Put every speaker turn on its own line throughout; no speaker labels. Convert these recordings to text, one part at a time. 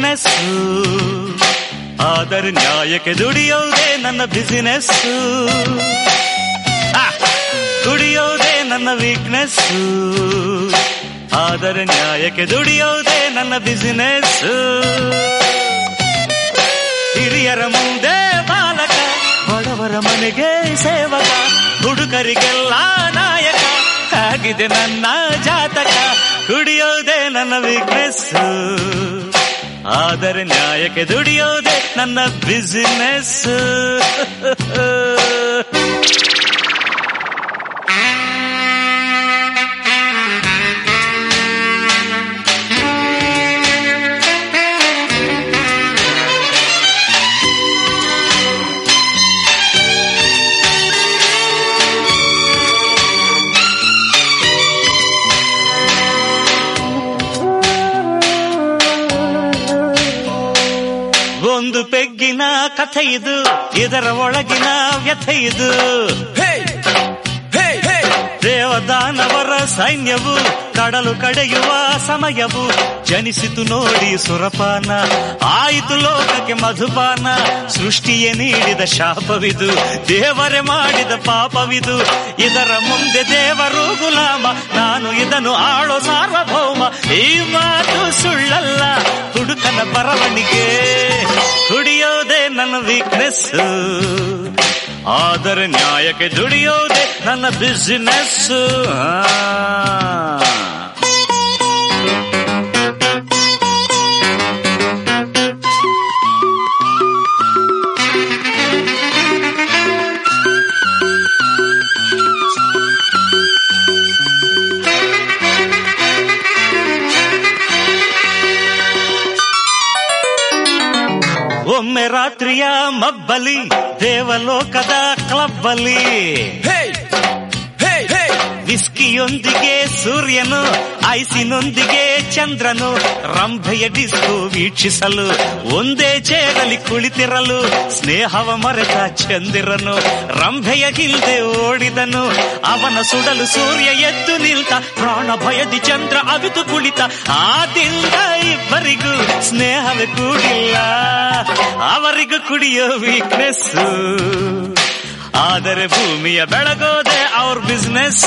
Weakness, ಆದರೆ ನ್ಯಾಯಕ್ಕೆ ದುಡಿಯೋದೇ ನನ್ನ business. ದುಡಿಯೋದೇ ನನ್ನ ವೀಕ್ನೆಸ್, ಆದರೆ ನ್ಯಾಯಕ್ಕೆ ದುಡಿಯೋದೇ ನನ್ನ ಬಿಸಿನೆಸ್. ಹಿರಿಯರ ಮುಂದೆ ಬಾಲಕ, ಬಡವರ ಮನೆಗೆ ಸೇವಕ, ಹುಡುಗರಿಗೆಲ್ಲ ನಾಯಕ ಆಗಿದೆ ನನ್ನ ಜಾತಕ. ದುಡಿಯೋದೇ ನನ್ನ ವೀಕ್ನೆಸ್, ಆದರೆ ನ್ಯಾಯಕ್ಕೆ ದುಡಿಯೋದೇ ನನ್ನ ಬಿಸಿನೆಸ್. ಒಂದು ಪೆಗ್ಗಿನ ಕಥೆ ಇದು, ಇದರ ಒಳಗಿನ ವ್ಯಥೆ ಇದು. ದೇವದಾನವರ ಸೈನ್ಯವು ಕಡಲು ಕಡೆಯುವ ಸಮಯವು, ಜನಿಸಿತು ನೋಡಿ ಸುರಪಾನ, ಆಯಿತು ಲೋಕಕ್ಕೆ ಮಧುಪಾನ. ಸೃಷ್ಟಿಯೇ ನೀಡಿದ ಶಾಪವಿದು, ದೇವರೇ ಮಾಡಿದ ಪಾಪವಿದು. ಇದರ ಮುಂದೆ ದೇವರು ಗುಲಾಮ, ನಾನು ಇದನ್ನು ಆಳೋ ಸಾರ್ವಭೌಮ. ಈ ಮಾತು ಸುಳ್ಳಲ್ಲ, ಹುಡುಕನ ಬರವಣಿಗೆ. ದುಡಿಯೋದೇ ನನ್ನ ವೀಕ್ನೆಸ್, ಆದರೆ ನ್ಯಾಯಕ್ಕೆ ದುಡಿಯೋದೇ ನನ್ನ ಬಿಸಿನೆಸ್. ಒಮ್ಮೆ ರಾತ್ರಿಯ ಮಬ್ಬಲಿ, ದೇವಲೋಕದ ಕ್ಲಬ್ಬಲ್ಲಿ, ವಿಸ್ಕಿಯೊಂದಿಗೆ ಸೂರ್ಯನು, ಐಸಿನೊಂದಿಗೆ ಚಂದ್ರನು, ರಂಭೆಯ ಡಿಸ್ಕೋ ವೀಕ್ಷಿಸಲು ಒಂದೇ ಚೇರಲ್ಲಿ ಕುಳಿತಿರಲು. ಸ್ನೇಹವ ಮರೆತ ಚಂದಿರನು ರಂಭೆಯ ಹಿಂದೆ ಓಡಿದನು, ಅವನ ಸುಡಲು ಸೂರ್ಯ ಎದ್ದು ನಿಲ್ತ, ಪ್ರಾಣ ಭಯದಿ ಚಂದ್ರ ಅವಿತು ಕುಳಿತ. ಆದಿಂದ ಇಬ್ಬರಿಗೂ ಸ್ನೇಹವೇ ಕೂಡಿಲ್ಲ, ಅವರಿಗೂ ಕುಡಿಯೋ ವೀಕ್ನೆಸ್, ಆದರೆ ಭೂಮಿಯ ಬೆಳಗೋದೆ ಅವ್ರ ಬಿಸ್ನೆಸ್.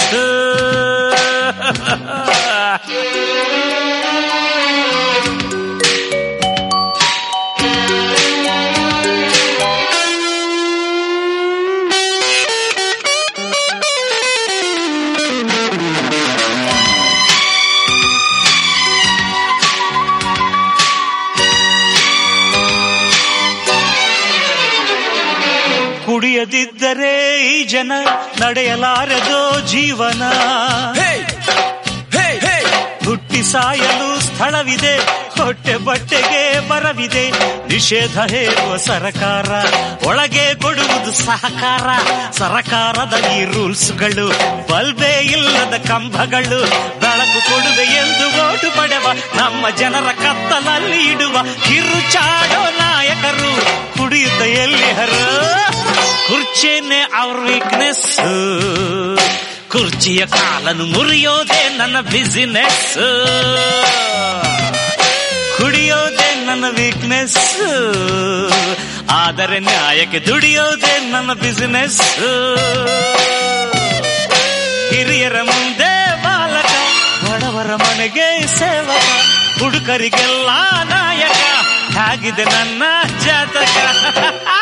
ಕುಡಿಯದಿದ್ದರೆ ಈ ಜನ ನಡೆಯಲಾರದೋ ಜೀವನ. ಹುಟ್ಟಿ ಸಾಯಲು ಸ್ಥಳವಿದೆ, ಹೊಟ್ಟೆ ಬಟ್ಟೆಗೆ ಬರವಿದೆ. ನಿಷೇಧ ಹೇರುವ ಸರಕಾರ, ಒಳಗೆ ಕೊಡುವುದು ಸಹಕಾರ. ಸರಕಾರದ ಈ ರೂಲ್ಸ್ಗಳು, ಬಲ್ಬೇ ಇಲ್ಲದ ಕಂಬಗಳು. ಬೆಳಕು ಕೊಡುವೆ ಎಂದು ಓಟು ಪಡೆವ, ನಮ್ಮ ಜನರ ಕತ್ತಲಲ್ಲಿ ಇಡುವ ಕಿರುಚಾಡೋ ನಾಯಕರು ಕುಡಿಯುತ್ತ ಎಲ್ಲಿಹರು. ಕುರ್ಚಿನೇ ಅವ್ರ ವೀಕ್ನೆಸ್, ಕುರ್ಚಿಯ ಕಾಲನ್ನು ಮುರಿಯೋದೇ ನನ್ನ ಬಿಸಿನೆಸ್. ಕುಡಿಯೋದೇ ನನ್ನ ವೀಕ್ನೆಸ್, ಆದರೆ ನ್ಯಾಯಕ್ಕೆ ದುಡಿಯೋದೇ ನನ್ನ ಬಿಸಿನೆಸ್. ಹಿರಿಯರ ಮುಂದೆ ಬಾಲಕ, ಬಡವರ ಮನೆಗೆ ಸೇವಕ, ಹುಡುಗರಿಗೆಲ್ಲ ನಾಯಕ ಆಗಿದೆ ನನ್ನ ಜಾತಕ.